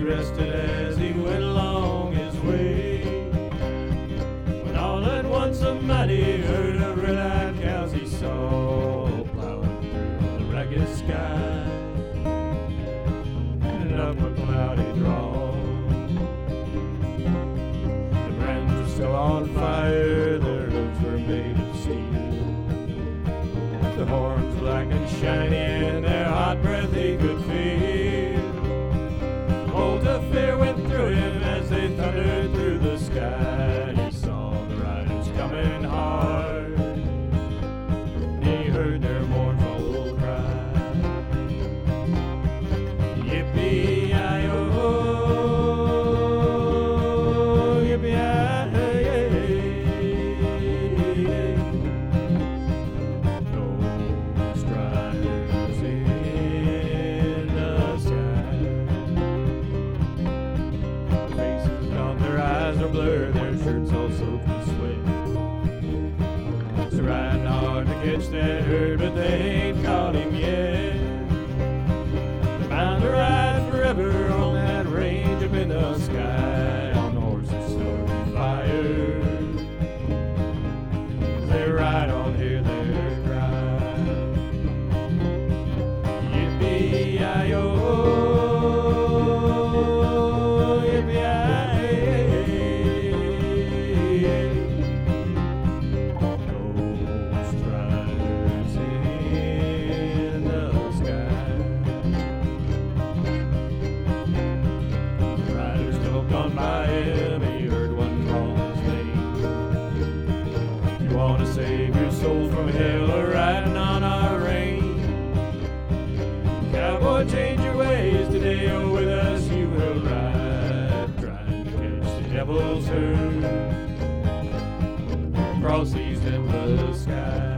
rested as he went along his way. When all at once a mighty herd of red-eyed cows he saw plowing through the ragged sky and up a cloudy draw. The brands were still on fire, their hooves were made of steel. The horns black and shiny, and their hot breath he could feel. Bolt of fear went through him as they thundered through the sky. He saw the riders coming hard, he heard their mournful cry. Yippee-yi-yo, yippee-yi-yo. Those riders in the sky, faces on their eyes are blurred, their shirts all soaked with sweat. They're riding hard to catch that herd, but they ain't caught him yet. They're bound to ride forever on that range up in the sky, on horses starting fire. They ride on, hear their cry. Yippee-yi-yo, yippee-yi-yo. Ghost riders in the sky. The riders stalked on by him, he heard one call his name. You want to save your soul from hell or riding on our range? Cowboy, change your ways today, or with us you will ride, trying to catch the devil's herd across these endless skies.